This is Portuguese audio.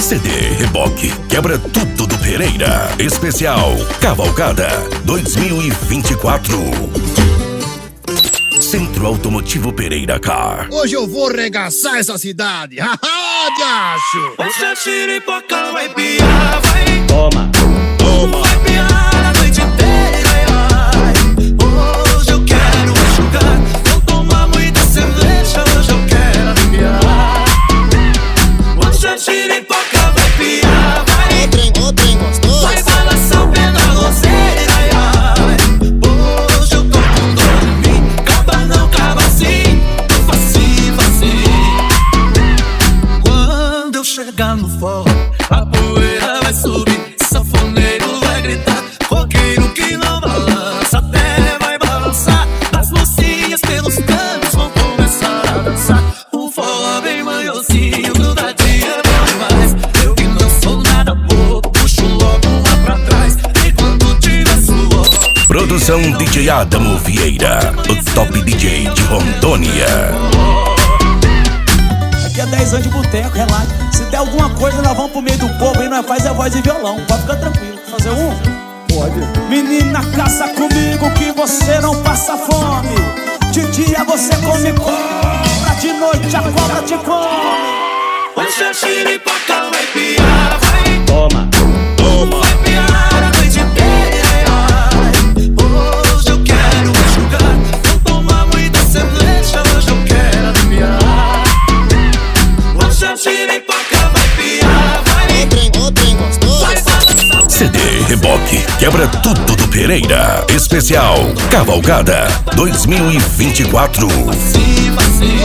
CD Reboque quebra tudo do Pereira. Especial Cavalgada 2024. Centro Automotivo Pereira Car. Hoje eu vou regaçar essa cidade. Haha, diacho! Essa xiripoca vai piar, vai. Toma. Vai piar a noite inteira, ai. Hoje eu quero enxugar. Não tomar muita cerveja, hoje eu quero aliviar. Essa xiripoca vai piar, vai. O trem gostoso. Vai balançar o pé na roseira, ai. Hoje eu tô com dor em mim. Caba não, caba sim. Facinho, facinho. Quando eu chegar no forró, a poeira vai subir. Sanfoneiro vai gritar, roqueiro que não balança, até vai balançar. As mocinhas pelos cantos vão começar a dançar. Um forró bem manhosinho, grudadinho é bom demais. Eu que não sou nada bobo, puxo logo lá pra trás. Enquanto tiver suor. Produção DJ Adamo Vieira, o top DJ de Rondônia. Aqui é 10 anos de boteco, relaxa. Se der alguma coisa, nós vamos pro meio do povo e nós faz a voz de violão. Pode ficar tranquilo. Fazer um? Pode. Menina, caça comigo que você não passa fome. De dia você come cobra, de noite a cobra te come. Essa xiripoca vai piar, vai. Toma. Vai piar a noite inteira, ai. Hoje eu quero enxugar. Não tomar muita cerveja, hoje eu quero aliviar. Essa xiripoca vai piar, vai. O trem gostoso. Vai balançar. CD Reboque quebra tudo do Pereira. Especial Cavalgada 2024. Facinho, facinho.